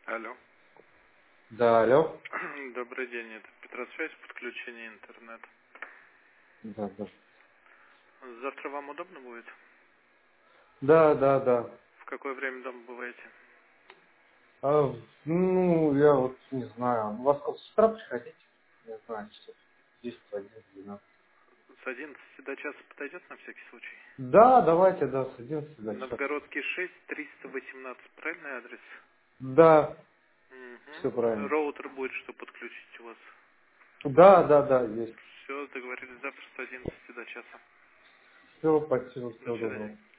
Алло. Да, алло. Добрый день, это Петросвязь, подключение интернета. Да, да. Завтра вам удобно будет? Да, да, да. В какое время дома бываете? Ну, я вот не знаю. У вас как с утра приходите? Не знаю, часов 10, 11, 12. С 11 до часа подойдет на всякий случай? Да, давайте, да, с 11 до часа. Новгородский 6, 318, правильный адрес? Да, все Угу. правильно. Роутер будет, что подключить у вас. Да, да, да, есть. Все, договорились завтра с 11 до часа. Все, спасибо, До всего свидания. доброго.